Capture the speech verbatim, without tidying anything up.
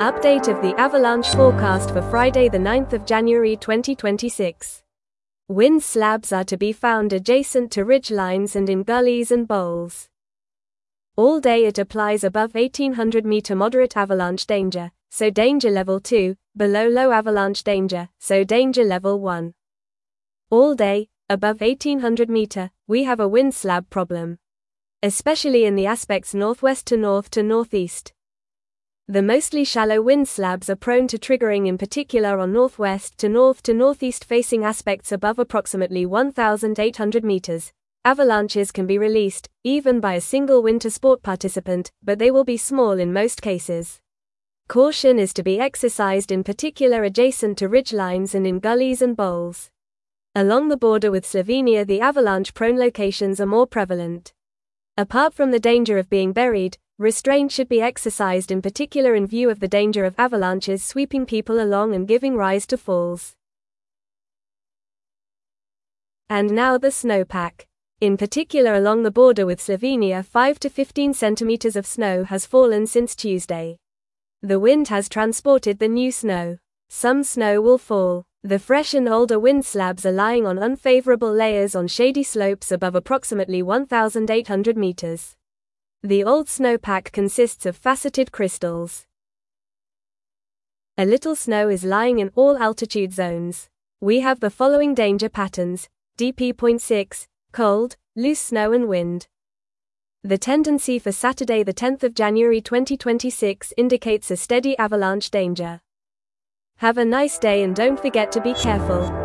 Update of the avalanche forecast for Friday the ninth of January twenty twenty-six. Wind slabs are to be found adjacent to ridgelines and in gullies and bowls. All day it applies above eighteen hundred meter moderate avalanche danger, so danger level two, below low avalanche danger, so danger level one. All day, above eighteen hundred meter, we have a wind slab problem, especially in the aspects northwest to north to northeast. The mostly shallow wind slabs are prone to triggering, in particular on northwest to north to northeast facing aspects above approximately one thousand eight hundred meters. Avalanches can be released, even by a single winter sport participant, but they will be small in most cases. Caution is to be exercised in particular adjacent to ridgelines and in gullies and bowls. Along the border with Slovenia, the avalanche-prone locations are more prevalent. Apart from the danger of being buried, restraint should be exercised in particular in view of the danger of avalanches sweeping people along and giving rise to falls. And now the snowpack. In particular along the border with Slovenia, five to fifteen centimeters of snow has fallen since Tuesday. The wind has transported the new snow. Some snow will fall. The fresh and older wind slabs are lying on unfavorable layers on shady slopes above approximately one thousand eight hundred meters. The old snowpack consists of faceted crystals. A little snow is lying in all altitude zones. We have the following danger patterns: D P zero point six, cold, loose snow and wind. The tendency for Saturday the tenth of January twenty twenty-six indicates a steady avalanche danger. Have a nice day and don't forget to be careful.